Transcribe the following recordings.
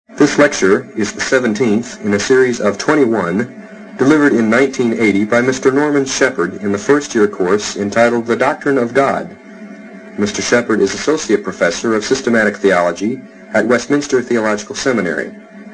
This lecture is the 17th in a series of 21 delivered in 1980 by Mr. Norman Shepherd in the first-year course entitled The Doctrine of God. Mr. Shepherd is Associate Professor of Systematic Theology at Westminster Theological Seminary.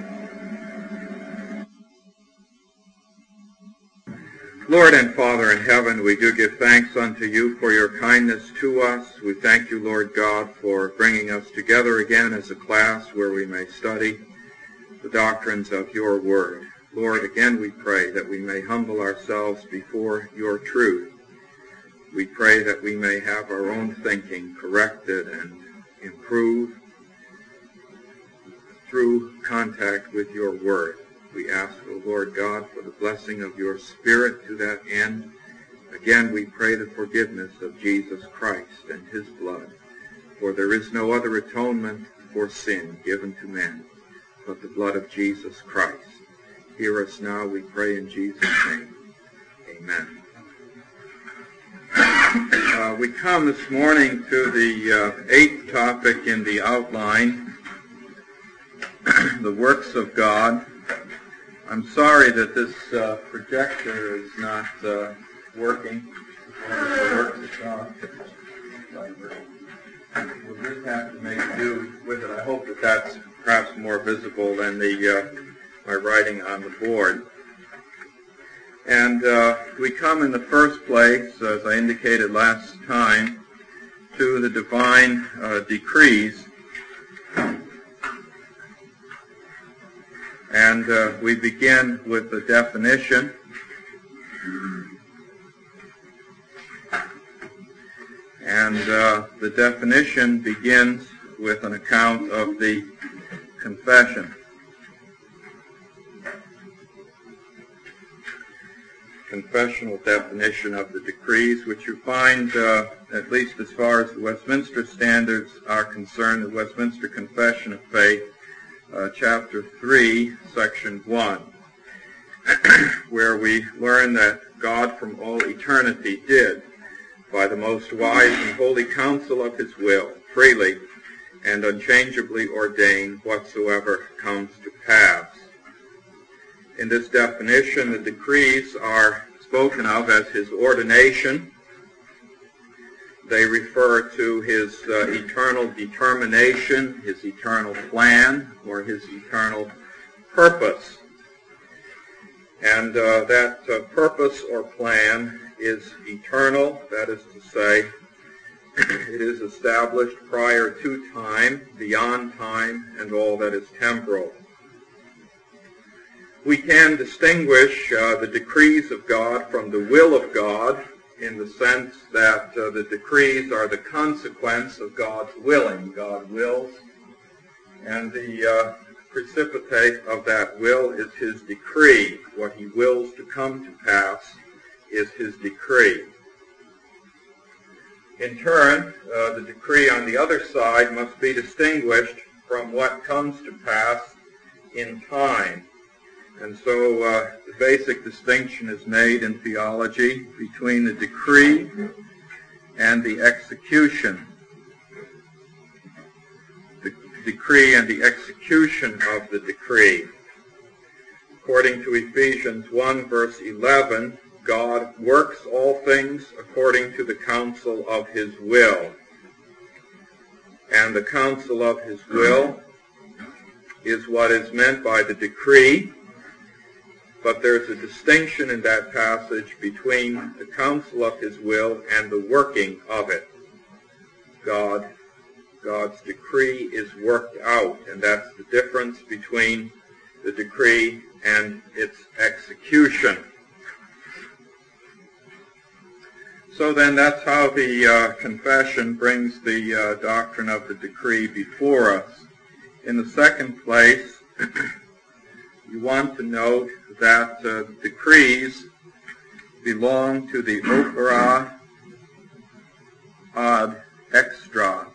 Lord and Father in heaven, we do give thanks unto you for your kindness to us. We thank you, Lord God, for bringing us together again as a class where we may study the doctrines of your word. Lord, again we pray that we may humble ourselves before your truth. We pray that we may have our own thinking corrected and improved through contact with your word. We ask, O Lord God, for the blessing of your Spirit to that end. Again, we pray the forgiveness of Jesus Christ and his blood. For there is no other atonement for sin given to men but the blood of Jesus Christ. Hear us now, we pray in Jesus' name. Amen. We come this morning to the eighth topic in the outline, the works of God. I'm sorry that this projector is not working. The works of God. We'll just have to make do with it. I hope that that's perhaps more visible than my writing on the board. And we come in the first place, as I indicated last time, to the divine decrees. And we begin with the definition. And the definition begins with an account of the confession. Confessional definition of the decrees, which you find, at least as far as the Westminster Standards are concerned, the Westminster Confession of Faith, chapter 3, section 1, where we learn that God from all eternity did, by the most wise and holy counsel of his will, freely and unchangeably ordain whatsoever comes to pass. In this definition, the decrees are spoken of as his ordination. They refer to his eternal determination, his eternal plan, or his eternal purpose. And that purpose or plan is eternal, that is to say, it is established prior to time, beyond time, and all that is temporal. We can distinguish the decrees of God from the will of God in the sense that the decrees are the consequence of God's willing. God wills, and the precipitate of that will is his decree. What he wills to come to pass is his decree. In turn, the decree on the other side must be distinguished from what comes to pass in time. And so the basic distinction is made in theology between the decree and the execution. The decree and the execution of the decree. According to Ephesians 1, verse 11, God works all things according to the counsel of his will. And the counsel of his will is what is meant by the decree. But there's a distinction in that passage between the counsel of his will and the working of it. God's decree is worked out, and that's the difference between the decree and its execution. So then that's how the confession brings the doctrine of the decree before us. In the second place, you want to note that decrees belong to the opera ad extra.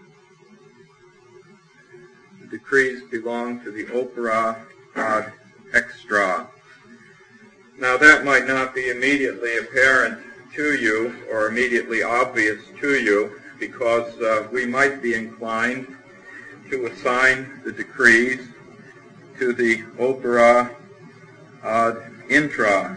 The decrees belong to the opera ad extra. Now that might not be immediately apparent to you or immediately obvious to you, because we might be inclined to assign the decrees to the opera ad intra.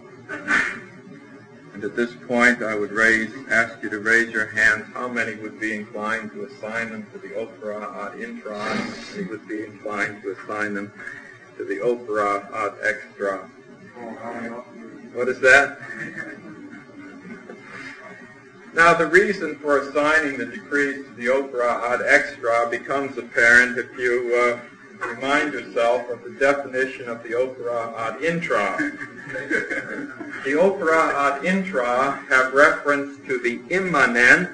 And at this point, I would ask you to raise your hands. How many would be inclined to assign them to the opera ad intra? How many would be inclined to assign them to the opera ad extra? What is that? Now, the reason for assigning the decrees to the opera ad extra becomes apparent if you remind yourself of the definition of the opera ad intra. The opera ad intra have reference to the immanent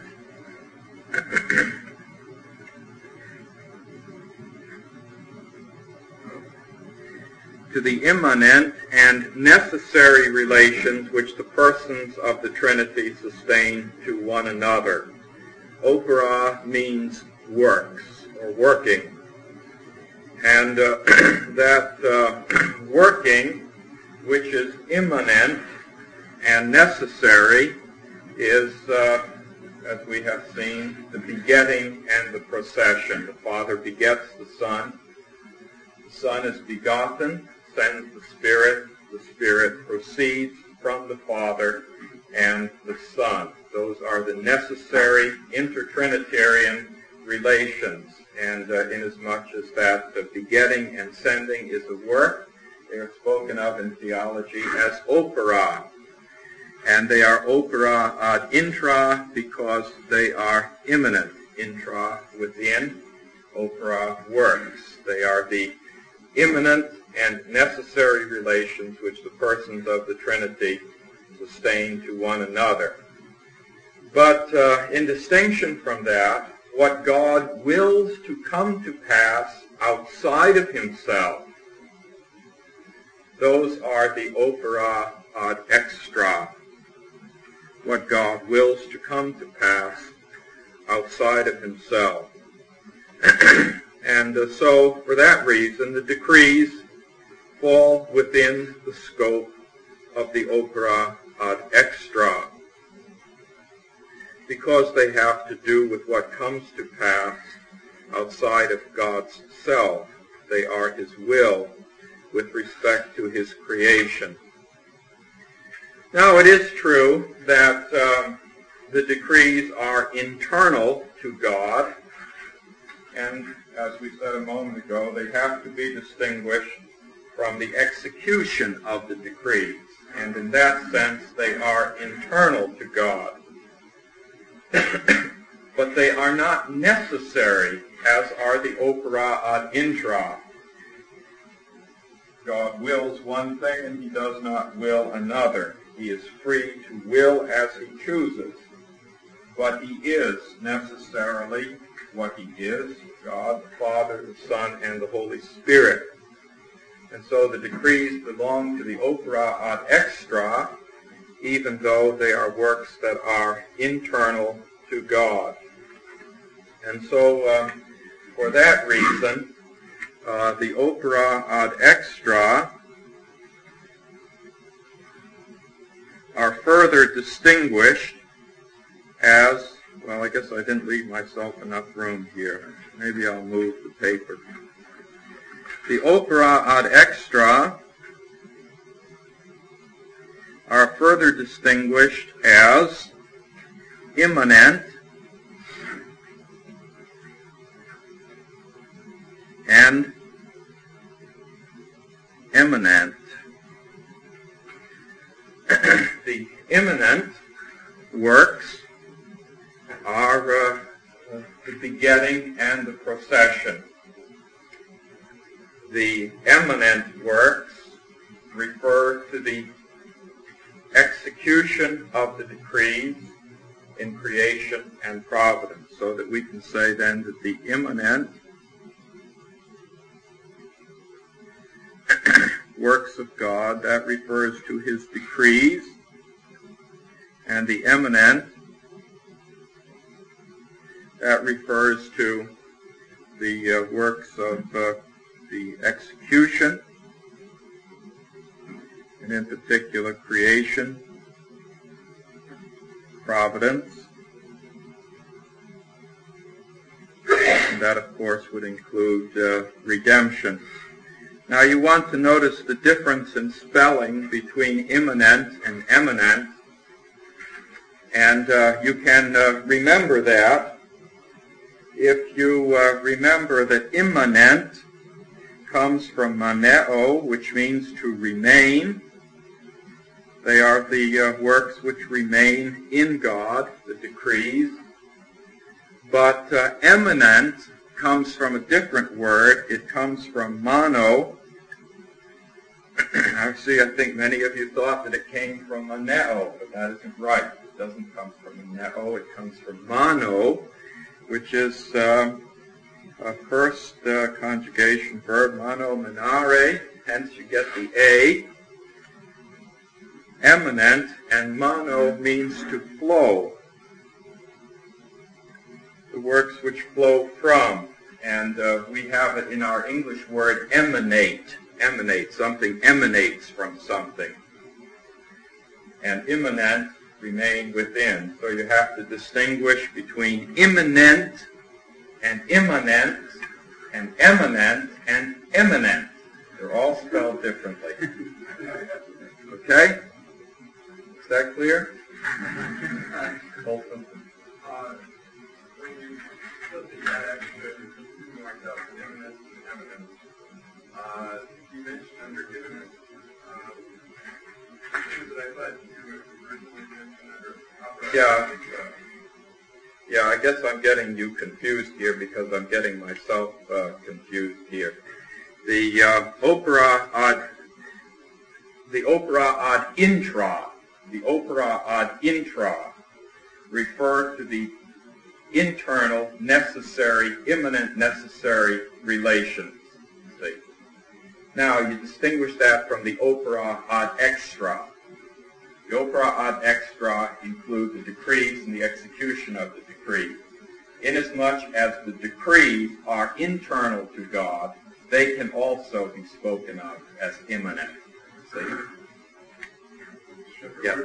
and necessary relations which the persons of the Trinity sustain to one another. Opera means works or working. And that working, which is immanent and necessary, is, as we have seen, the begetting and the procession. The Father begets the Son is begotten, sends the Spirit proceeds from the Father and the Son. Those are the necessary intertrinitarian relations. And inasmuch as that begetting and sending is a work, they are spoken of in theology as opera. And they are opera ad intra because they are immanent. Intra, within, opera, works. They are the immanent and necessary relations which the persons of the Trinity sustain to one another. But in distinction from that, what God wills to come to pass outside of himself, those are the opera ad extra. What God wills to come to pass outside of himself. And so, for that reason, the decrees fall within the scope of the opera ad extra, because they have to do with what comes to pass outside of God's self. They are his will with respect to his creation. Now, it is true that the decrees are internal to God, and as we said a moment ago, they have to be distinguished from the execution of the decrees. And in that sense, they are internal to God. But they are not necessary, as are the opera ad intra. God wills one thing and he does not will another. He is free to will as he chooses. But he is necessarily what he is, God, the Father, the Son, and the Holy Spirit. And so the decrees belong to the opera ad extra, even though they are works that are internal to God. And so, for that reason, the opera ad extra are further distinguished as, well, I guess I didn't leave myself enough room here. Maybe I'll move the paper. The opera ad extra are further distinguished as immanent and eminent. The immanent works are the begetting and the procession. The eminent works refer to the execution of the decrees in creation and providence, so that we can say then that the immanent works of God, that refers to his decrees, and the eminent, that refers to the works of the execution, and in particular creation, providence, and that of course would include redemption. Now you want to notice the difference in spelling between immanent and eminent, and you can remember that if you remember that immanent comes from maneo, which means to remain. They are the works which remain in God, the decrees. But eminent comes from a different word. It comes from mono. Actually, I think many of you thought that it came from maneo, but that isn't right. It doesn't come from maneo. It comes from mono, which is a first conjugation verb, mono manare, hence you get the A. Eminent, and mono means to flow. The works which flow from, and we have it in our English word emanate. Emanate, something emanates from something. And immanent, remain within. So you have to distinguish between immanent and immanent and eminent and eminent. They're all spelled differently. Okay? Is that clear? Colton? When you look at that exposition, something like that, imminent and eminent, you mentioned under imminent, things that I thought you originally mentioned under Yeah, I guess I'm getting you confused here because I'm getting myself confused here. The opera ad intra refer to the internal necessary, imminent necessary relations. See? Now you distinguish that from the opera ad extra. The opera ad extra include the decrees and the execution of the decrees. Inasmuch as the decrees are internal to God, they can also be spoken of as imminent. See? Yeah.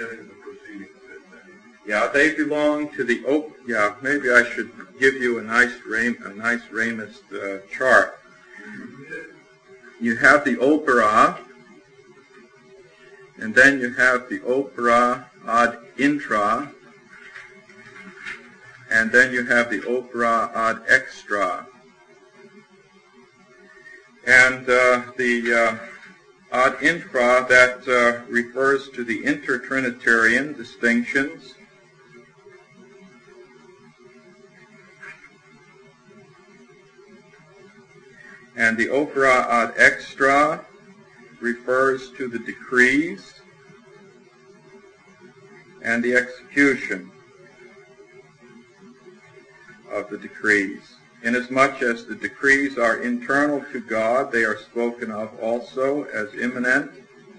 Yeah, they belong to the maybe I should give you a nice Ramist chart. You have the opera, and then you have the opera ad intra, and then you have the opera ad extra. And the ad infra, that refers to the intertrinitarian distinctions. And the opera ad extra refers to the decrees and the execution of the decrees. Inasmuch as the decrees are internal to God, they are spoken of also as imminent.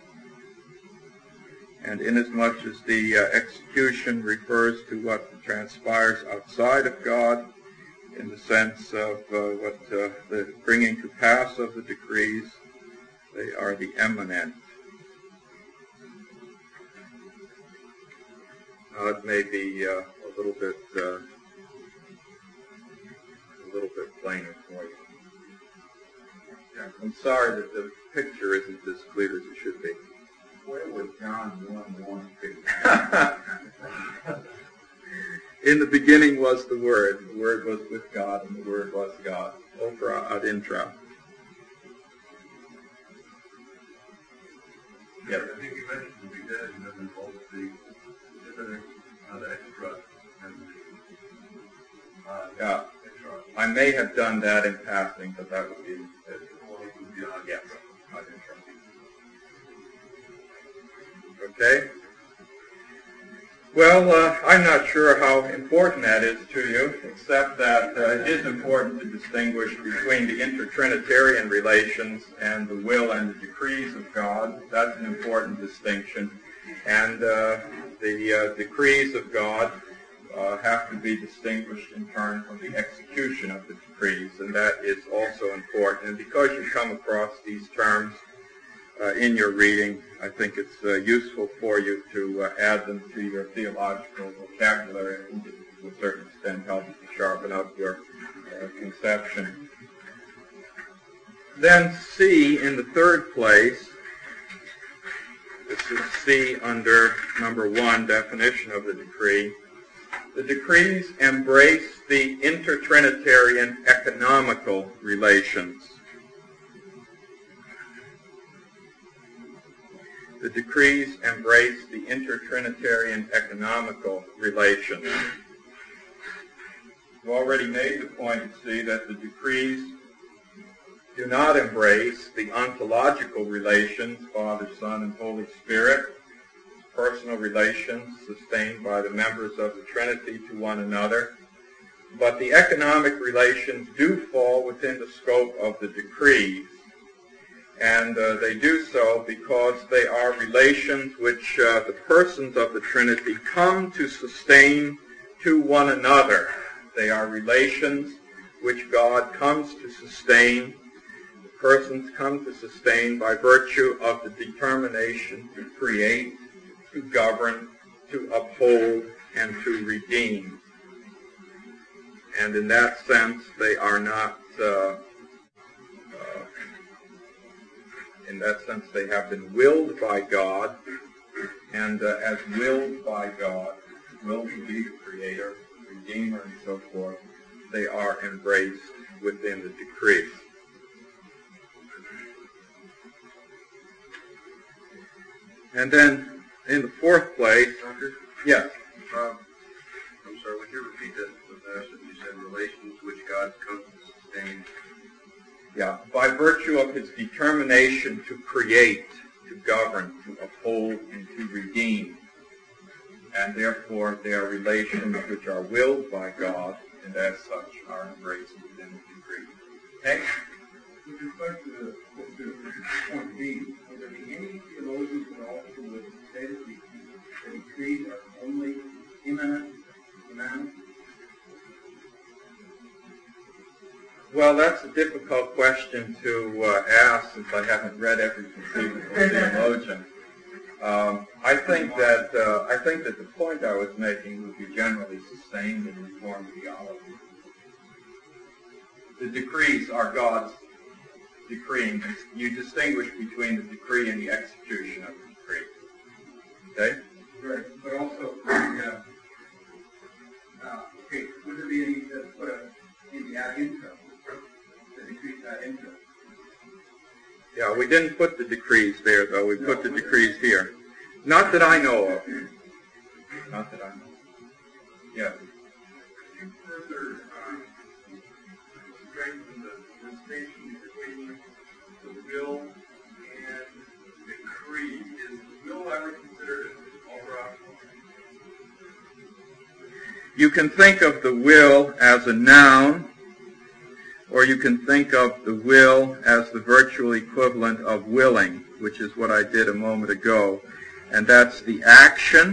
And inasmuch as the execution refers to what transpires outside of God, in the sense of the bringing to pass of the decrees, they are the eminent. Now it may be a little bit plainer for you. Yeah, I'm sorry that the picture isn't as clear as it should be. Where was John 1:1 figure? In the beginning was the Word was with God, and the Word was God. Opera ad intra. Yes. I think you mentioned the beginning that involves the imminent extra and the Yeah. extra. I may have done that in passing, but that would be yes. Ad intra. Okay? Well, I'm not sure how important that is to you, except that it is important to distinguish between the intertrinitarian relations and the will and the decrees of God. That's an important distinction. And the decrees of God have to be distinguished in turn from the execution of the decrees, and that is also important. And because you come across these terms in your reading, I think it's useful for you to add them to your theological vocabulary, and to a certain extent help to sharpen up your conception. then see in the third place, this is C under number 1, definition of the decree. The decrees embrace the intertrinitarian economical relations. The decrees embrace the intertrinitarian economical relations. We've already made the point, see, that the decrees do not embrace the ontological relations, Father, Son, and Holy Spirit, personal relations sustained by the members of the Trinity to one another. But the economic relations do fall within the scope of the decrees. And they do so because they are relations which the persons of the Trinity come to sustain to one another. They are relations which God comes to sustain, the persons come to sustain by virtue of the determination to create, to govern, to uphold, and to redeem. And in that sense, they are not, in that sense, they have been willed by God, and as willed by God, willed to be the creator, redeemer, and so forth, they are embraced within the decree. And then, in the fourth place, yes? I'm sorry, would you repeat the verse that you said, relations which God comes to sustain? Yeah, by virtue of his determination to create, to govern, to uphold, and to redeem. And therefore, they are relations which are willed by God, and as such are embraced within the decree. Okay? With respect to point B, would there be any theologians that also would say that the decrees are only immanent? Well, that's a difficult question to ask since I haven't read every conceivable theologian. I think that the point I was making would be generally sustained in Reformed theology. The decrees are God's decreeing. You distinguish between the decree and the execution of the decree. Okay? Right. But also, okay, would there be any that put in the ad intra? The decrees ad intra? Yeah, we didn't put the decrees there, though. We put the decrees here. Not that I know of. Not that I know of. Yeah. You further strengthen the distinction between the will and decree. Is the will ever considered an overoptimal? You can think of the will as a noun, or you can think of the will as the virtual equivalent of willing, which is what I did a moment ago. And that's the action.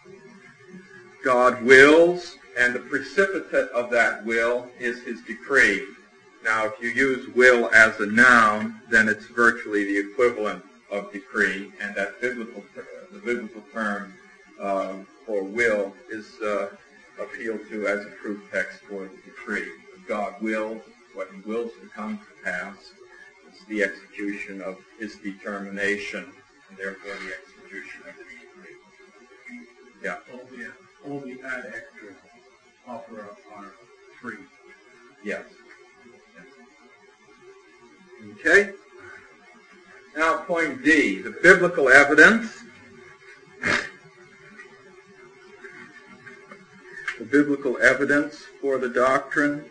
God wills, and the precipitate of that will is his decree. Now, if you use will as a noun, then it's virtually the equivalent of decree, and that the biblical term for will is appealed to as a proof text for the decree. God wills what he wills to come to pass. It's the execution of his determination, and therefore the execution of the decree. Yeah. All the ad extra offer up are free. Yes. Okay. Now point D, the biblical evidence. The biblical evidence for the doctrine.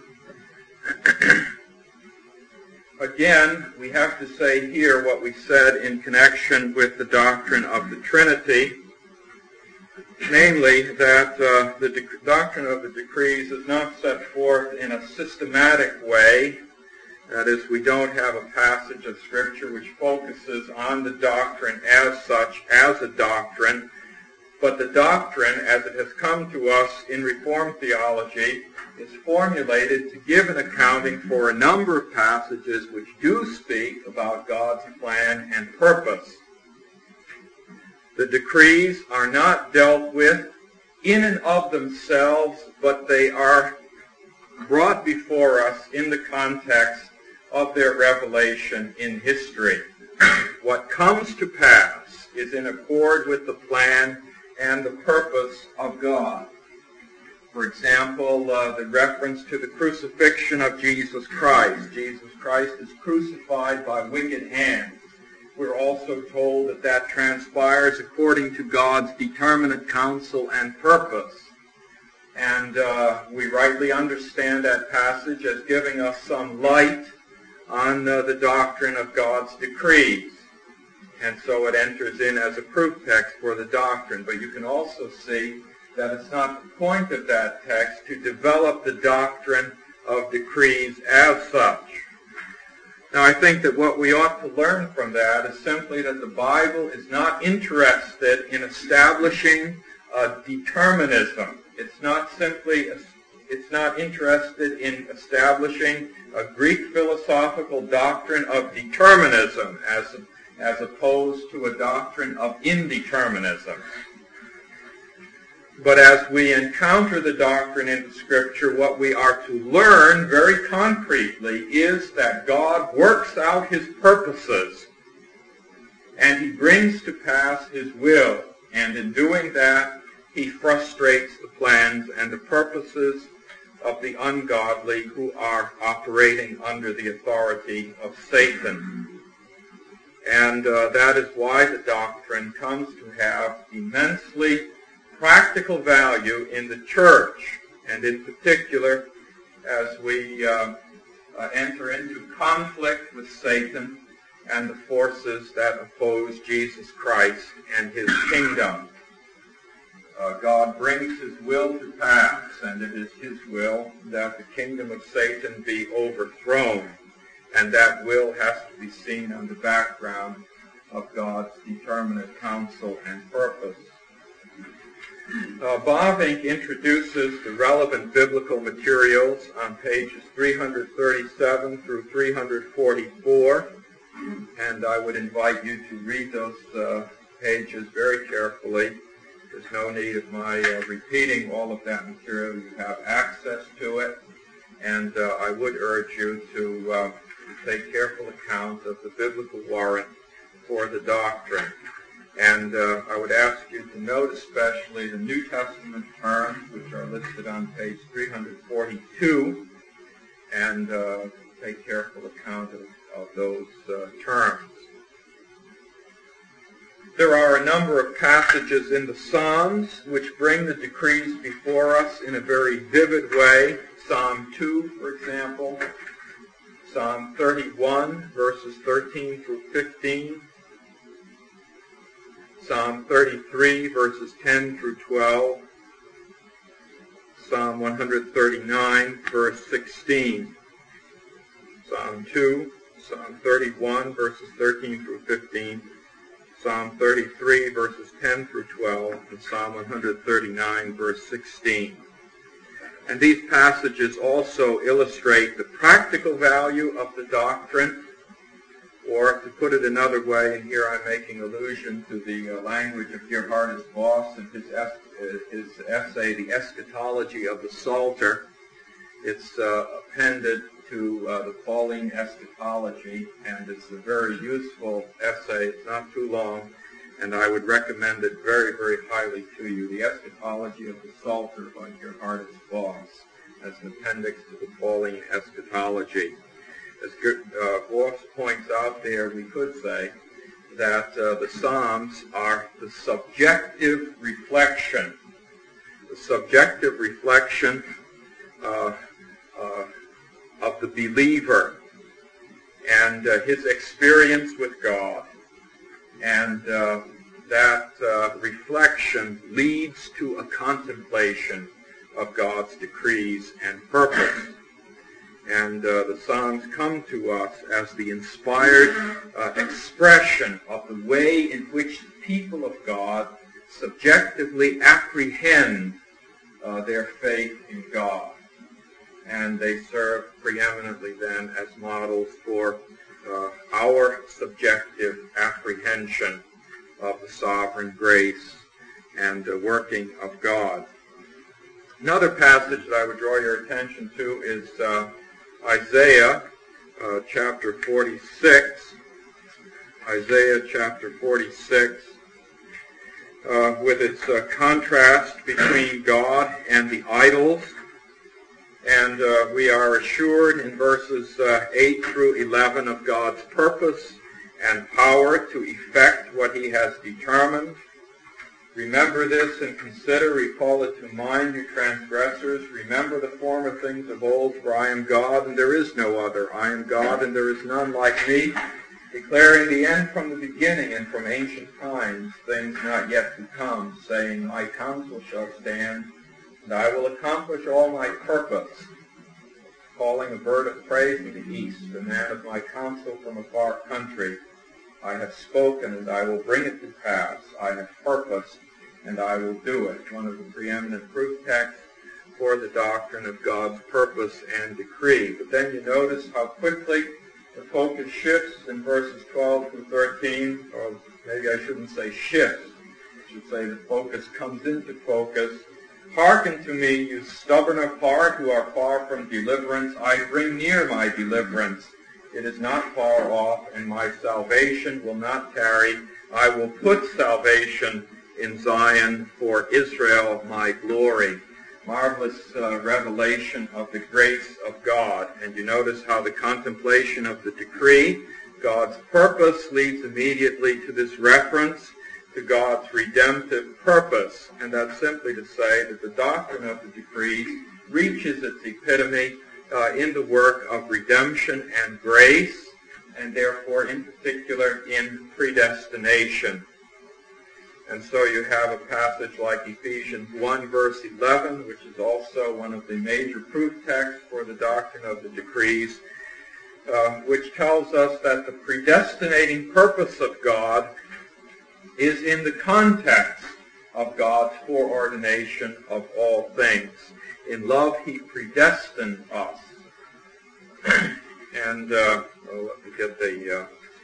Again, we have to say here what we said in connection with the doctrine of the Trinity, namely that the doctrine of the decrees is not set forth in a systematic way. That is, we don't have a passage of Scripture which focuses on the doctrine as such, as a doctrine, but the doctrine, as it has come to us in Reformed theology, is formulated to give an accounting for a number of passages which do speak about God's plan and purpose. The decrees are not dealt with in and of themselves, but they are brought before us in the context of their revelation in history. What comes to pass is in accord with the plan and the purpose of God. For example, the reference to the crucifixion of Jesus Christ. Jesus Christ is crucified by wicked hands. We're also told that that transpires according to God's determinate counsel and purpose. And we rightly understand that passage as giving us some light on the doctrine of God's decrees. And so it enters in as a proof text for the doctrine. But you can also see that it's not the point of that text to develop the doctrine of decrees as such. Now, I think that what we ought to learn from that is simply that the Bible is not interested in establishing determinism. It's not interested in establishing a Greek philosophical doctrine of determinism as opposed to a doctrine of indeterminism. But as we encounter the doctrine in the Scripture, what we are to learn very concretely is that God works out his purposes and he brings to pass his will. And in doing that, he frustrates the plans and the purposes of the ungodly who are operating under the authority of Satan. And that is why the doctrine comes to have immensely practical value in the church, and in particular as we enter into conflict with Satan and the forces that oppose Jesus Christ and his kingdom. God brings his will to pass, and it is his will that the kingdom of Satan be overthrown, and that will has to be seen on the background of God's determinate counsel and purpose. Bavinck introduces the relevant biblical materials on pages 337 through 344, and I would invite you to read those pages very carefully. There's no need of my repeating all of that material. You have access to it, and I would urge you to take careful account of the biblical warrant for the doctrine. And I would ask you to note especially the New Testament terms, which are listed on page 342, and take careful account of those terms. There are a number of passages in the Psalms which bring the decrees before us in a very vivid way. Psalm 2, for example, Psalm 31, verses 13 through 15, Psalm 33, verses 10 through 12, Psalm 139, verse 16, Psalm 2, Psalm 31, verses 13 through 15, Psalm 33, verses 10 through 12, and Psalm 139, verse 16. And these passages also illustrate the practical value of the doctrine, or to put it another way, and here I'm making allusion to the language of Gerhardus Voss and his essay, The Eschatology of the Psalter. It's appended to the Pauline Eschatology, and it's a very useful essay. It's not too long, and I would recommend it very, very highly to you. The Eschatology of the Psalter by Gerhardus Voss, as an appendix to the Pauline Eschatology. As Voss points out there, we could say that the Psalms are the subjective reflection of the believer and his experience with God. And that reflection leads to a contemplation of God's decrees and purpose. And the Psalms come to us as the inspired expression of the way in which the people of God subjectively apprehend their faith in God. And they serve preeminently then as models for our subjective apprehension of the sovereign grace and working of God. Another passage that I would draw your attention to is Isaiah chapter 46, Isaiah chapter 46, with its contrast between God and the idols. And we are assured in verses 8 through 11 of God's purpose and power to effect what he has determined. Remember this and consider, recall it to mind, you transgressors. Remember the former things of old, for I am God, and there is no other. I am God, and there is none like me, declaring the end from the beginning and from ancient times, things not yet to come, saying, my counsel shall stand, and I will accomplish all my purpose, calling a bird of prey from the east, a man of my counsel from a far country. I have spoken, and I will bring it to pass. I have purposed, and I will do it. One of the preeminent proof texts for the doctrine of God's purpose and decree. But then you notice how quickly the focus shifts in verses 12 through 13, or maybe I shouldn't say shifts. I should say the focus comes into focus. Hearken to me, you stubborn of heart who are far from deliverance. I bring near my deliverance. It is not far off, and my salvation will not tarry. I will put salvation in Zion for Israel, my glory. Marvelous revelation of the grace of God. And you notice how the contemplation of the decree, God's purpose, leads immediately to this reference to God's redemptive purpose. And that's simply to say that the doctrine of the decrees reaches its epitome in the work of redemption and grace, and therefore in particular in predestination. And so you have a passage like Ephesians 1 verse 11, which is also one of the major proof texts for the doctrine of the decrees, which tells us that the predestinating purpose of God is in the context of God's foreordination of all things. In love, he predestined us. And let me get the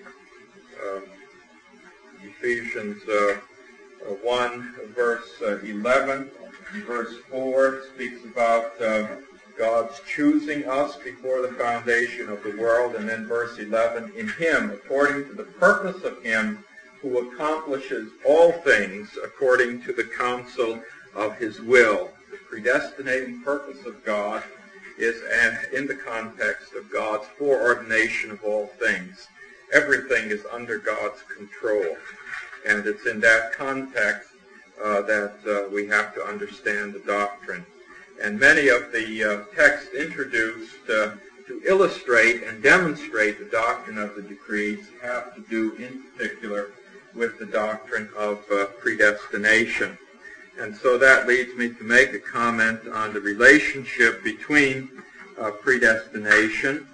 Ephesians 1, verse 11. Verse 4 speaks about God's choosing us before the foundation of the world. And then verse 11, in him, according to the purpose of him who accomplishes all things according to the counsel of his will. The predestinating purpose of God is in the context of God's foreordination of all things. Everything is under God's control. And it's in that context that we have to understand the doctrine. And many of the texts introduced to illustrate and demonstrate the doctrine of the decrees have to do in particular with the doctrine of predestination. And so that leads me to make a comment on the relationship between predestination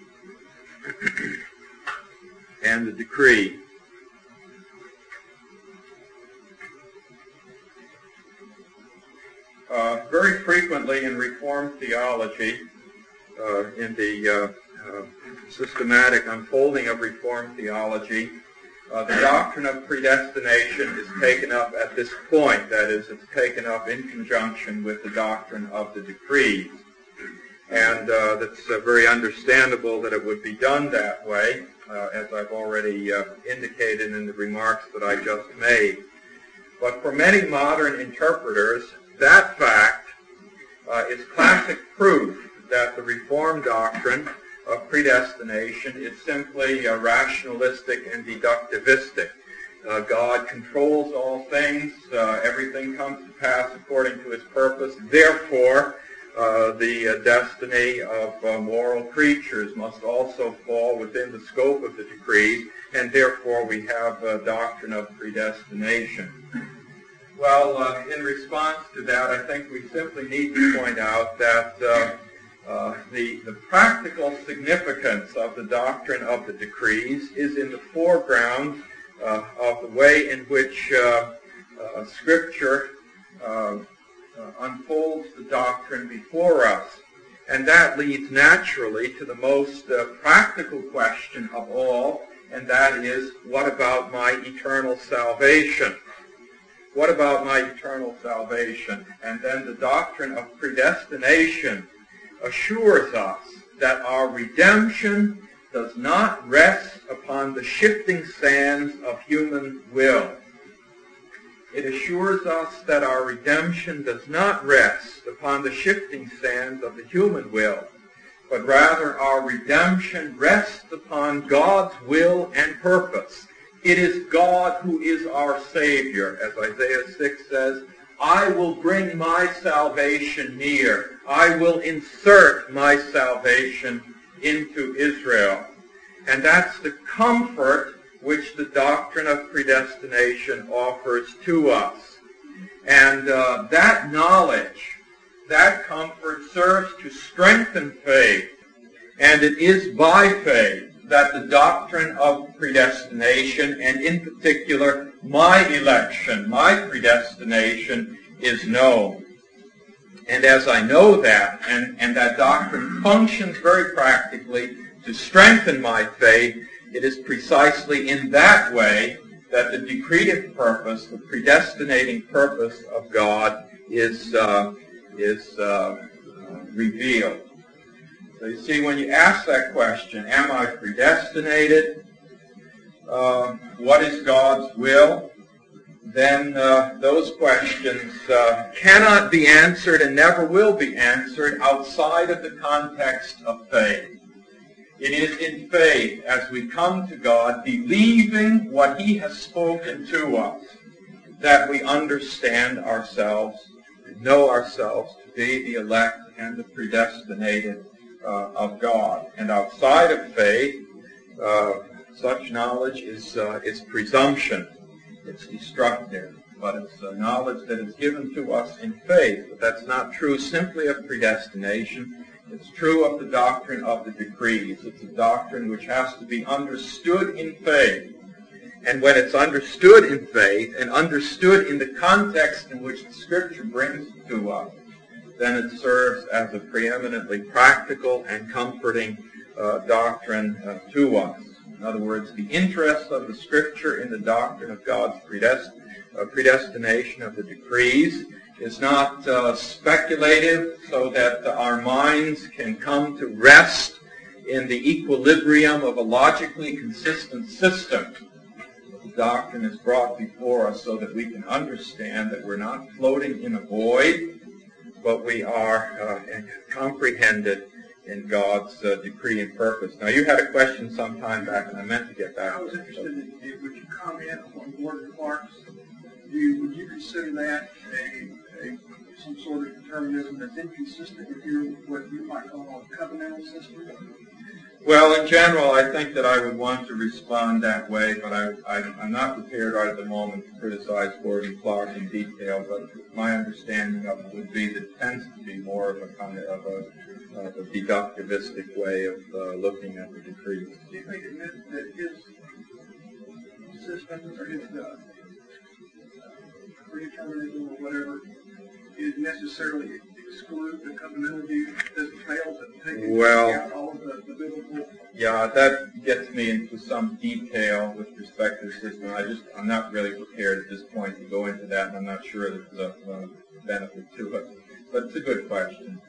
and the decree. Very frequently in Reformed theology, in the systematic unfolding of Reformed theology, the doctrine of predestination is taken up at this point. That is, it's taken up in conjunction with the doctrine of the decrees. And that's very understandable that it would be done that way, as I've already indicated in the remarks that I just made. But for many modern interpreters, that fact is classic proof that the Reformed doctrine of predestination is simply rationalistic and deductivistic. God controls all things. Everything comes to pass according to his purpose. Therefore, the destiny of moral creatures must also fall within the scope of the decrees, and therefore we have a doctrine of predestination. Well, in response to that, I think we simply need to point out that the practical significance of the doctrine of the decrees is in the foreground of the way in which Scripture unfolds the doctrine before us. And that leads naturally to the most practical question of all, and that is, what about my eternal salvation? What about my eternal salvation? And then the doctrine of predestination assures us that our redemption does not rest upon the shifting sands of human will. It assures us that our redemption does not rest upon the shifting sands of the human will, but rather our redemption rests upon God's will and purpose. It is God who is our Savior. As Isaiah 6 says, I will bring my salvation near. I will insert my salvation into Israel. And that's the comfort which the doctrine of predestination offers to us. And that knowledge, that comfort serves to strengthen faith. And it is by faith that the doctrine of predestination, and in particular my election, my predestination, is known. And as I know that, and that doctrine functions very practically to strengthen my faith, it is precisely in that way that the decretive purpose, the predestinating purpose of God is revealed. So you see, when you ask that question, am I predestinated? What is God's will? Then those questions cannot be answered and never will be answered outside of the context of faith. It is in faith, as we come to God, believing what He has spoken to us, that we understand ourselves, know ourselves to be the elect and the predestinated of God. And outside of faith, such knowledge is presumption. It's destructive. But it's a knowledge that is given to us in faith. But that's not true simply of predestination. It's true of the doctrine of the decrees. It's a doctrine which has to be understood in faith. And when it's understood in faith and understood in the context in which the Scripture brings it to us, then it serves as a preeminently practical and comforting doctrine to us. In other words, the interest of the Scripture in the doctrine of God's predestination of the decrees is not speculative so that our minds can come to rest in the equilibrium of a logically consistent system. The doctrine is brought before us so that we can understand that we're not floating in a void, but we are comprehended in God's decree and purpose. Now, you had a question some time back, and I meant to get back. I was interested in, would you comment on Gordon Clark's view? Would you consider that some sort of determinism that's inconsistent with what you might call a covenantal system? Well, in general, I think that I would want to respond that way, but I'm not prepared right at the moment to criticize Gordon Clark in detail, but my understanding of it would be that it tends to be more of a kind of a deductivistic way of looking at the decrees. Do you think that his system or his predeterminism or whatever is necessarily exclude the covenantal view? Does it fail to take into account all of the biblical? Yeah, that gets me into some detail with respect to the system. I'm not really prepared at this point to go into that, and I'm not sure that there's a benefit to it. But it's a good question.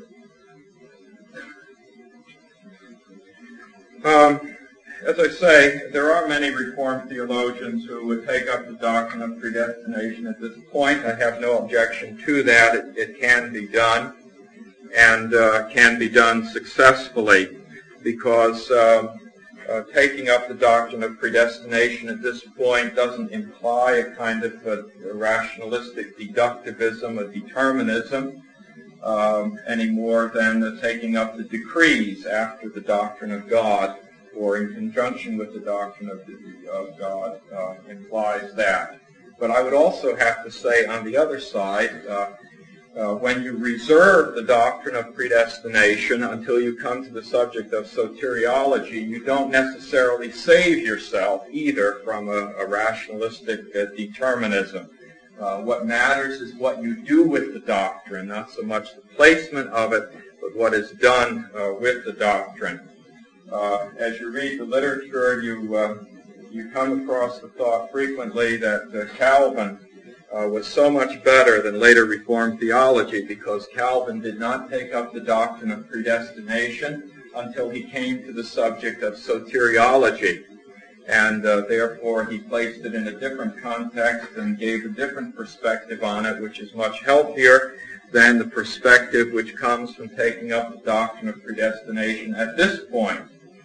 As I say, there are many Reformed theologians who would take up the doctrine of predestination at this point. I have no objection to that. It can be done, and can be done successfully, because taking up the doctrine of predestination at this point doesn't imply a kind of a rationalistic deductivism, a determinism, any more than taking up the decrees after the doctrine of God, or in conjunction with the doctrine of God, implies that. But I would also have to say on the other side, when you reserve the doctrine of predestination until you come to the subject of soteriology, you don't necessarily save yourself either from a rationalistic determinism. What matters is what you do with the doctrine, not so much the placement of it, but what is done with the doctrine. As you read the literature, you come across the thought frequently that Calvin was so much better than later Reformed theology because Calvin did not take up the doctrine of predestination until he came to the subject of soteriology. And therefore he placed it in a different context and gave a different perspective on it, which is much healthier than the perspective which comes from taking up the doctrine of predestination at this point,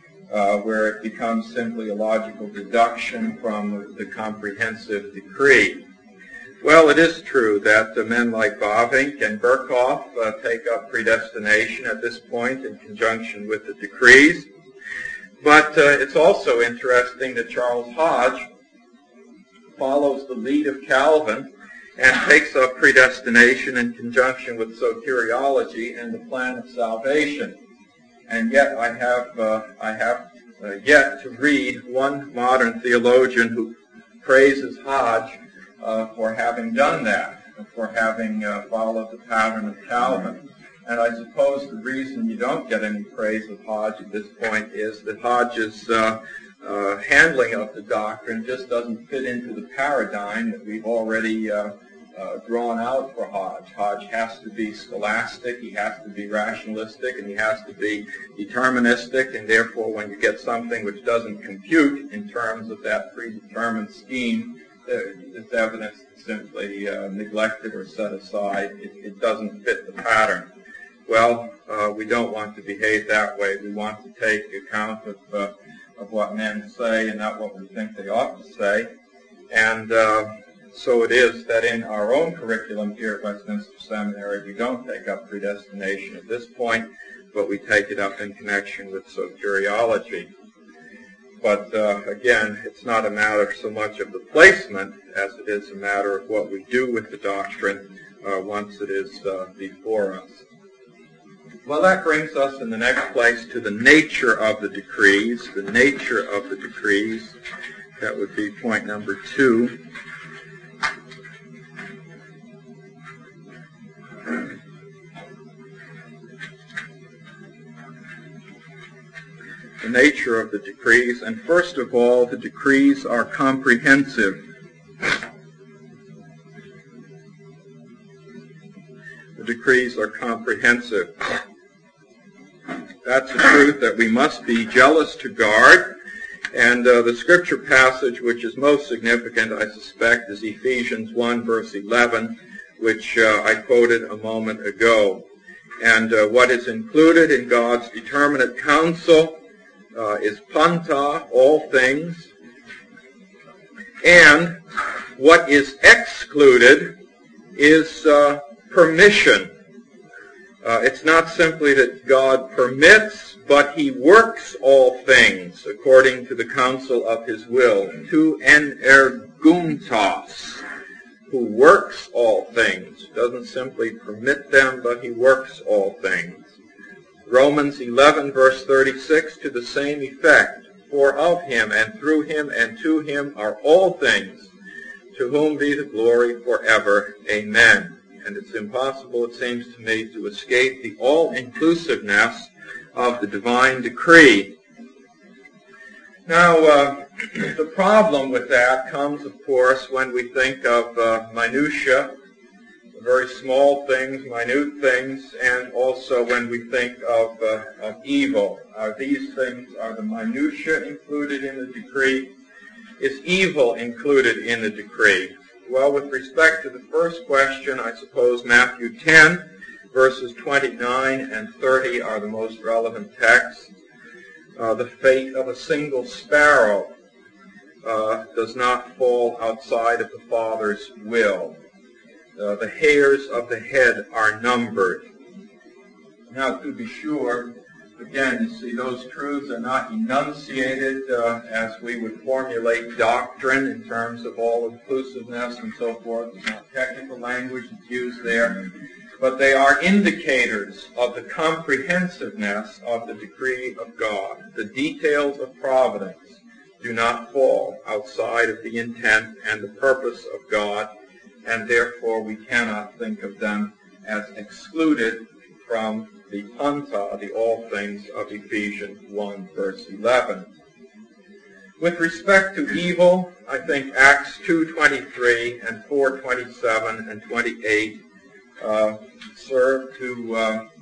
where it becomes simply a logical deduction from the comprehensive decree. Well, it is true that men like Bavinck and Berkhoff take up predestination at this point in conjunction with the decrees. But it's also interesting that Charles Hodge follows the lead of Calvin and takes up predestination in conjunction with soteriology and the plan of salvation. And yet I have yet to read one modern theologian who praises Hodge for having done that, for having followed the pattern of Calvin. And I suppose the reason you don't get any praise of Hodge at this point is that Hodge's handling of the doctrine just doesn't fit into the paradigm that we've already drawn out for Hodge. Hodge has to be scholastic, he has to be rationalistic, and he has to be deterministic, and therefore when you get something which doesn't compute in terms of that predetermined scheme, it's evidence that's simply neglected or set aside. It doesn't fit the pattern. Well, we don't want to behave that way. We want to take account of what men say and not what we think they ought to say. And so it is that in our own curriculum here at Westminster Seminary, we don't take up predestination at this point, but we take it up in connection with soteriology. But again, it's not a matter so much of the placement as it is a matter of what we do with the doctrine once it is before us. Well, that brings us in the next place to the nature of the decrees. The nature of the decrees. That would be point number 2. The nature of the decrees. And first of all, the decrees are comprehensive. The decrees are comprehensive. That's a truth that we must be jealous to guard. And the scripture passage which is most significant, I suspect, is Ephesians 1, verse 11, which I quoted a moment ago. And what is included in God's determinate counsel is panta, all things. And what is excluded is permission. It's not simply that God permits, but he works all things according to the counsel of his will. Tu energuntos, who works all things. Doesn't simply permit them, but he works all things. Romans 11, verse 36, to the same effect. For of him, and through him, and to him are all things, to whom be the glory forever. Amen. And it's impossible, it seems to me, to escape the all-inclusiveness of the divine decree. Now, the problem with that comes, of course, when we think of minutiae, very small things, minute things, and also when we think of evil. Are these things, are the minutiae included in the decree? Is evil included in the decree? Well, with respect to the first question, I suppose Matthew 10, verses 29 and 30 are the most relevant texts. The fate of a single sparrow does not fall outside of the Father's will. The hairs of the head are numbered. Now, to be sure, again, you see, those truths are not enunciated as we would formulate doctrine in terms of all-inclusiveness and so forth. It's not technical language that's used there. But they are indicators of the comprehensiveness of the decree of God. The details of providence do not fall outside of the intent and the purpose of God, and therefore we cannot think of them as excluded from the panta, the all things of Ephesians 1, verse 11. With respect to evil, I think Acts 2:23 and 4:27 and 28 serve to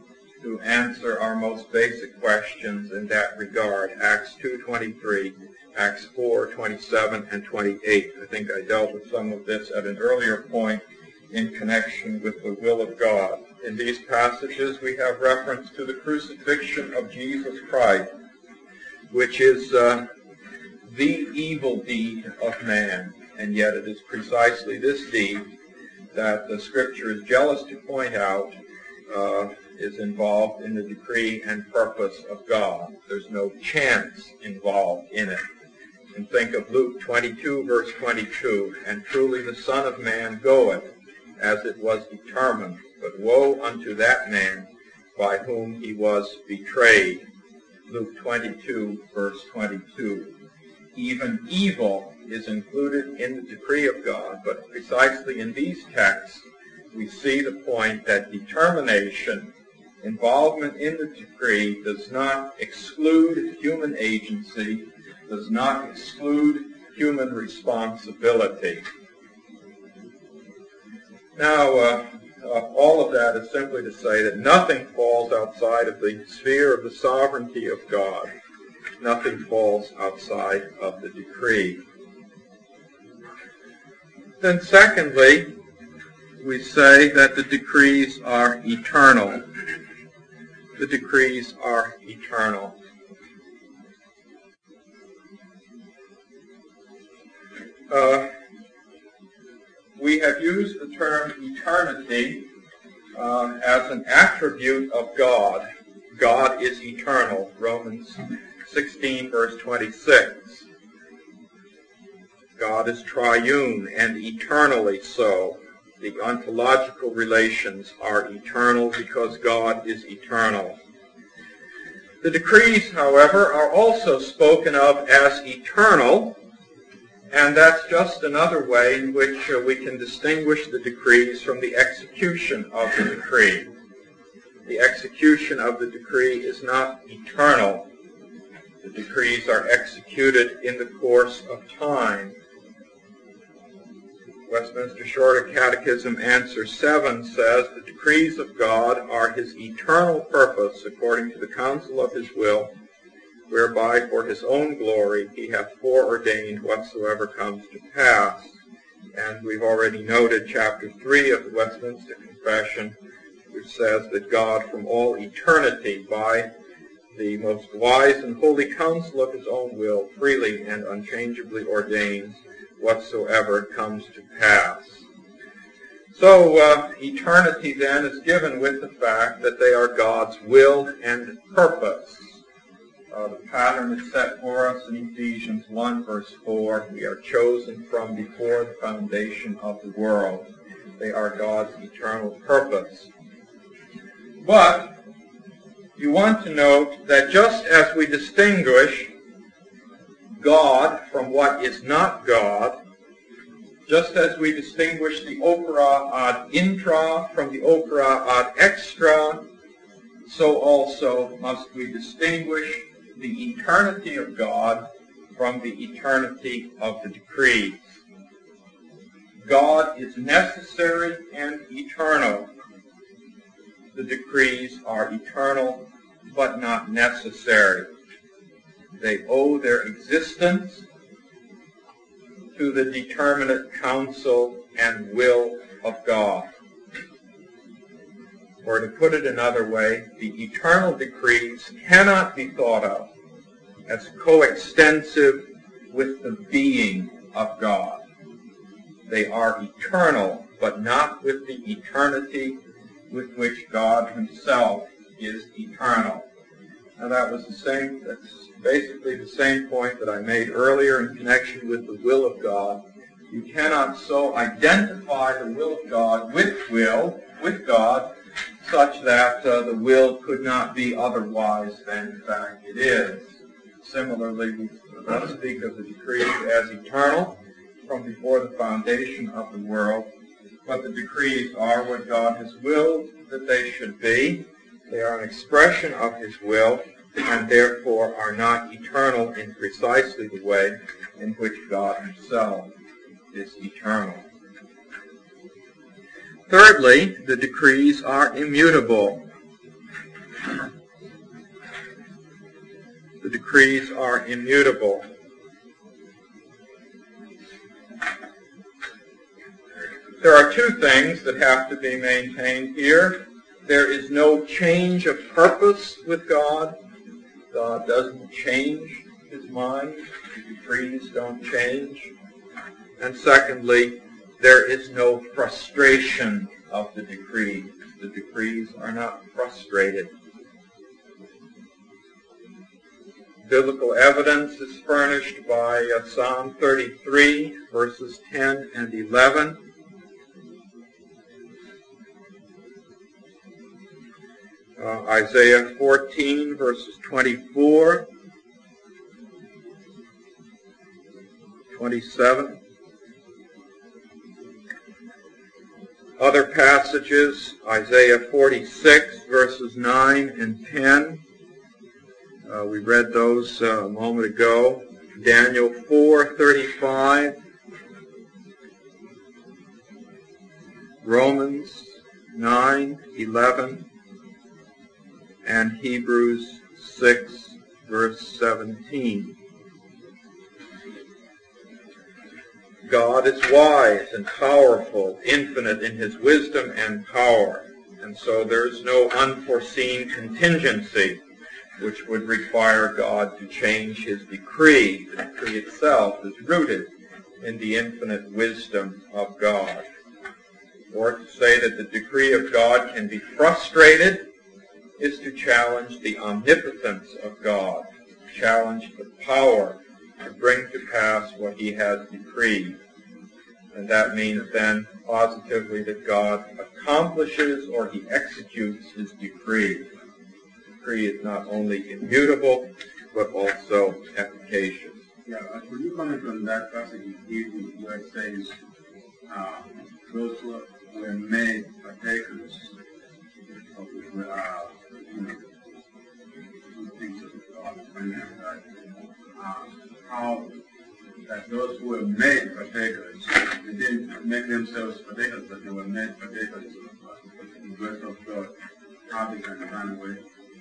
to answer our most basic questions in that regard. Acts 2:23, Acts 4:27 and 28. I think I dealt with some of this at an earlier point in connection with the will of God. In these passages we have reference to the crucifixion of Jesus Christ, which is the evil deed of man, and yet it is precisely this deed that the Scripture is jealous to point out is involved in the decree and purpose of God. There's no chance involved in it. And think of Luke 22, verse 22, "And truly the Son of Man goeth, as it was determined, but woe unto that man by whom he was betrayed." Luke 22, verse 22. Even evil is included in the decree of God, but precisely in these texts we see the point that determination, involvement in the decree, does not exclude human agency, does not exclude human responsibility. Now, all of that is simply to say that nothing falls outside of the sphere of the sovereignty of God. Nothing falls outside of the decree. Then secondly, we say that the decrees are eternal. The decrees are eternal. We have used the term eternity as an attribute of God. God is eternal. Romans 16, verse 26. God is triune and eternally so. The ontological relations are eternal because God is eternal. The decrees, however, are also spoken of as eternal, and that's just another way in which we can distinguish the decrees from the execution of the decree. The execution of the decree is not eternal. The decrees are executed in the course of time. Westminster Shorter Catechism Answer 7 says, "The decrees of God are his eternal purpose according to the counsel of his will, whereby for his own glory he hath foreordained whatsoever comes to pass." And we've already noted chapter 3 of the Westminster Confession, which says that God from all eternity, by the most wise and holy counsel of his own will, freely and unchangeably ordains whatsoever comes to pass. So eternity then is given with the fact that they are God's will and purpose. The pattern is set for us in Ephesians 1, verse 4. We are chosen from before the foundation of the world. They are God's eternal purpose. But you want to note that just as we distinguish God from what is not God, just as we distinguish the opera ad intra from the opera ad extra, so also must we distinguish the eternity of God from the eternity of the decrees. God is necessary and eternal. The decrees are eternal but not necessary. They owe their existence to the determinate counsel and will of God. Or to put it another way, the eternal decrees cannot be thought of as coextensive with the being of God. They are eternal, but not with the eternity with which God himself is eternal. Now that's basically the same point that I made earlier in connection with the will of God. You cannot so identify the will of God with God, such that the will could not be otherwise than in fact it is. Similarly, we speak of the decrees as eternal from before the foundation of the world, but the decrees are what God has willed that they should be. They are an expression of his will, and therefore are not eternal in precisely the way in which God himself is eternal. Thirdly, the decrees are immutable. the decrees are immutable. There are two things that have to be maintained here. There is no change of purpose with God. God doesn't change his mind. The decrees don't change. And secondly, there is no frustration of the decrees. The decrees are not frustrated. Biblical evidence is furnished by Psalm 33, verses 10 and 11. Isaiah 14, verses 24, 27. Other passages, Isaiah 46, verses 9 and 10. We read those a moment ago. Daniel 4:35. Romans 9:11. And Hebrews 6, verse 17. God is wise and powerful, infinite in his wisdom and power. And so there is no unforeseen contingency which would require God to change his decree. The decree itself is rooted in the infinite wisdom of God. Or to say that the decree of God can be frustrated is to challenge the omnipotence of God, challenge the power to bring to pass what he has decreed. And that means then positively that God accomplishes or he executes his decree. The decree is not only immutable, but also efficacious. Yeah, could you comment on that passage in Hebrews where it says, those who were made partakers of things of God, how that those who were made partakers, they didn't make themselves partakers, but they were made partakers of the grace of God. How they can run away?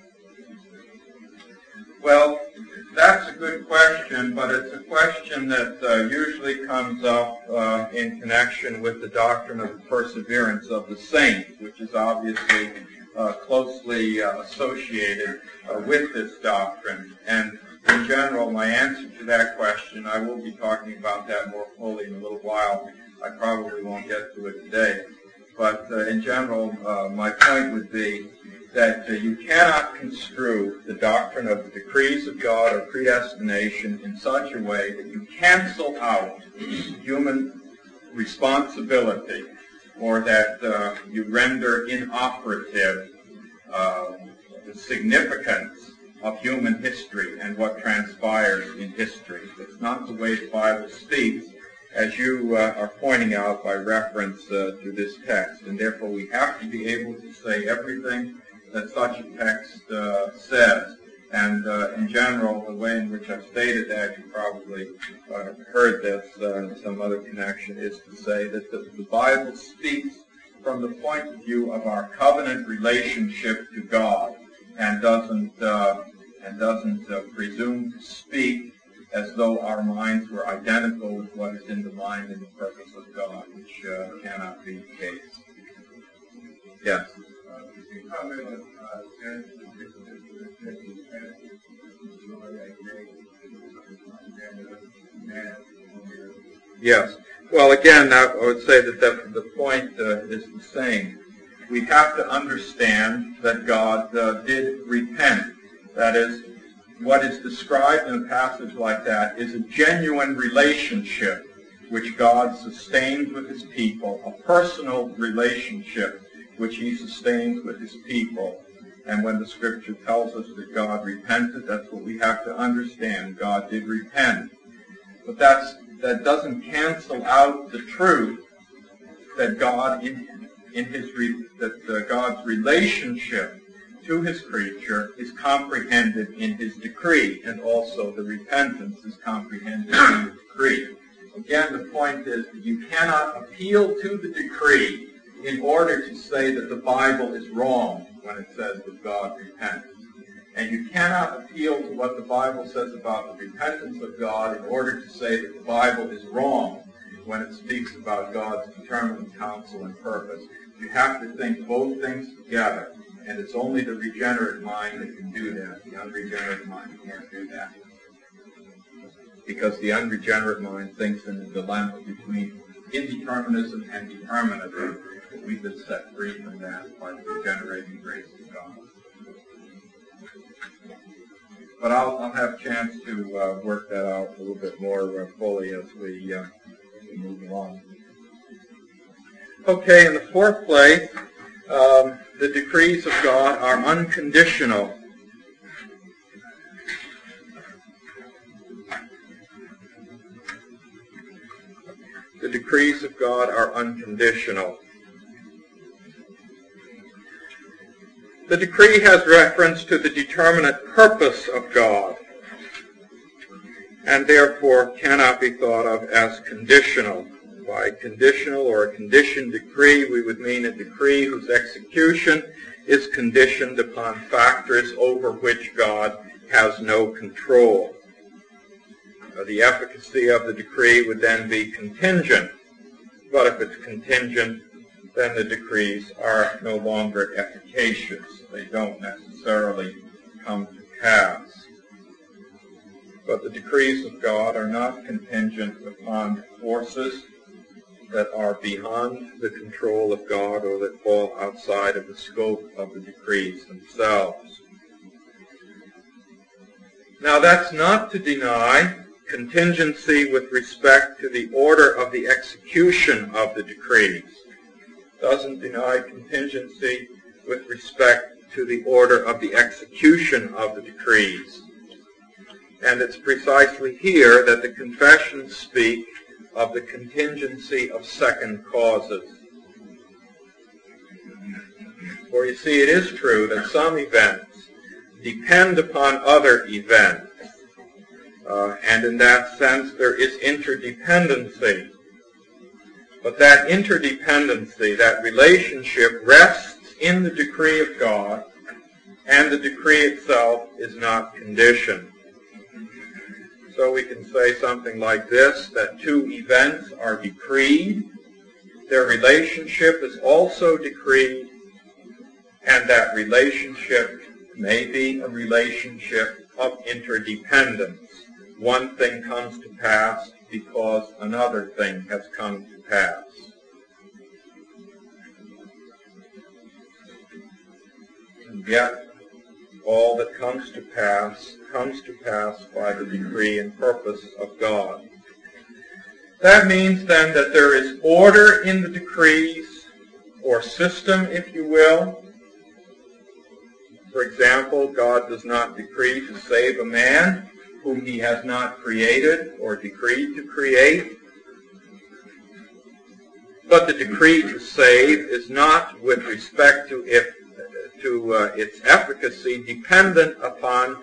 Well, that's a good question, but it's a question that usually comes up in connection with the doctrine of the perseverance of the saints, which is obviously closely associated with this doctrine. And in general, my answer to that question, I will be talking about that more fully in a little while. I probably won't get to it today. But in general, my point would be that you cannot construe the doctrine of the decrees of God or predestination in such a way that you cancel out human responsibility, or that you render inoperative the significance of human history and what transpires in history. It's not the way the Bible speaks, as you are pointing out by reference to this text. And therefore we have to be able to say everything that such a text says. And in general, the way in which I've stated that, you probably heard this in some other connection, is to say that the Bible speaks from the point of view of our covenant relationship to God, and doesn't presume to speak as though our minds were identical with what is in the mind and the purpose of God, which cannot be the case. Yes. You comment on Genesis 6:15. Yes. Well, again, I would say that the point is the same. We have to understand that God did repent. That is, what is described in a passage like that is a genuine relationship which God sustains with his people, a personal relationship which he sustains with his people. And when the Scripture tells us that God repented, that's what we have to understand. God did repent. But that doesn't cancel out the truth that God God's relationship to his creature is comprehended in his decree, and also the repentance is comprehended in the decree. Again, the point is that you cannot appeal to the decree in order to say that the Bible is wrong when it says that God repents. And you cannot appeal to what the Bible says about the repentance of God in order to say that the Bible is wrong when it speaks about God's determined counsel and purpose. You have to think both things together, and it's only the regenerate mind that can do that. The unregenerate mind can't do that. Because the unregenerate mind thinks in the dilemma between indeterminism and determinism. We've been set free from that by the regenerating grace of God. But I'll have a chance to work that out a little bit more fully as we move along. Okay, in the fourth place, the decrees of God are unconditional. The decrees of God are unconditional. The decree has reference to the determinate purpose of God, and therefore cannot be thought of as conditional. By conditional or a conditioned decree, we would mean a decree whose execution is conditioned upon factors over which God has no control. The efficacy of the decree would then be contingent, but if it's contingent, then the decrees are no longer efficacious. They don't necessarily come to pass. But the decrees of God are not contingent upon forces that are beyond the control of God or that fall outside of the scope of the decrees themselves. Now, that's not to deny contingency with respect to the order of the execution of the decrees. Doesn't deny contingency with respect to the order of the execution of the decrees. And it's precisely here that the confessions speak of the contingency of second causes. For you see, it is true that some events depend upon other events. And in that sense, there is interdependency. But that interdependency, that relationship, rests in the decree of God, and the decree itself is not conditioned. So we can say something like this, that two events are decreed, their relationship is also decreed, and that relationship may be a relationship of interdependence. One thing comes to pass because another thing has come to pass. And yet, all that comes to pass by the decree and purpose of God. That means then that there is order in the decrees, or system, if you will. For example, God does not decree to save a man whom he has not created or decreed to create. But the decree to save is not, with respect to its efficacy, dependent upon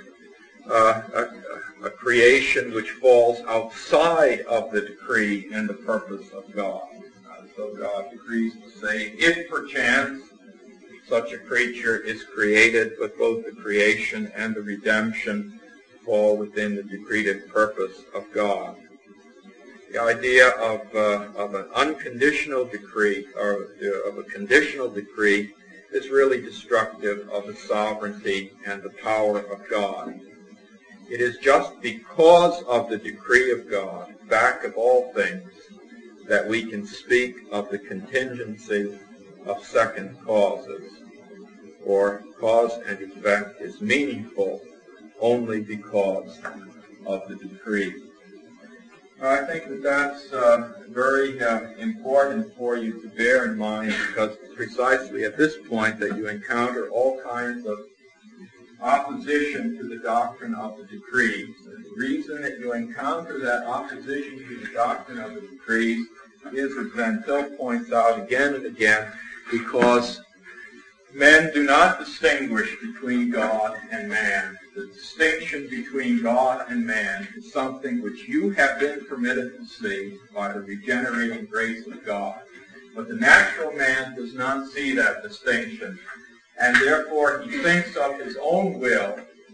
a creation which falls outside of the decree and the purpose of God. So God decrees to save if perchance such a creature is created, but both the creation and the redemption fall within the decreed purpose of God. The idea of an unconditional decree, or of a conditional decree, is really destructive of the sovereignty and the power of God. It is just because of the decree of God, back of all things, that we can speak of the contingency of second causes, or cause and effect is meaningful only because of the decree. I think that that's very important for you to bear in mind, because it's precisely at this point that you encounter all kinds of opposition to the doctrine of the decrees. The reason that you encounter that opposition to the doctrine of the decrees is, as Van Til points out again and again, because men do not distinguish between God and man. The distinction between God and man is something which you have been permitted to see by the regenerating grace of God. But the natural man does not see that distinction, and therefore he thinks of his own will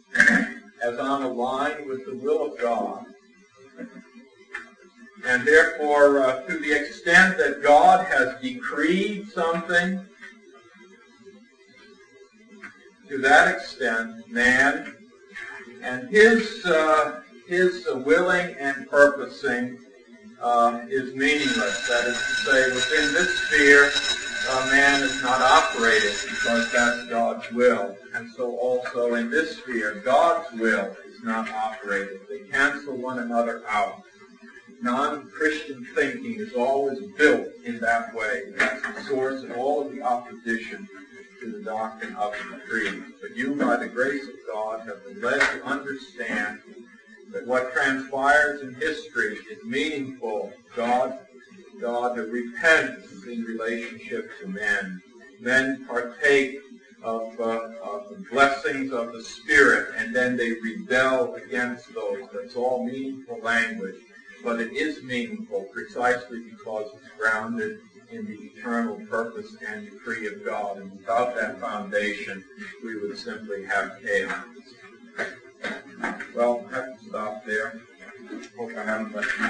as on a line with the will of God. And therefore, to the extent that God has decreed something, to that extent, man and his willing and purposing is meaningless. That is to say, within this sphere, man is not operated because that's God's will. And so also in this sphere, God's will is not operated. They cancel one another out. Non-Christian thinking is always built in that way. That's the source of all of the opposition to the doctrine of the decree. But you, by the grace of God, have been led to understand that what transpires in history is meaningful. God repents in relationship to men. Men partake of the blessings of the Spirit, and then they rebel against those. That's all meaningful language. But it is meaningful precisely because it's grounded in the eternal purpose and decree of God. And without that foundation, we would simply have chaos. Well, I have to stop there. Hope I haven't left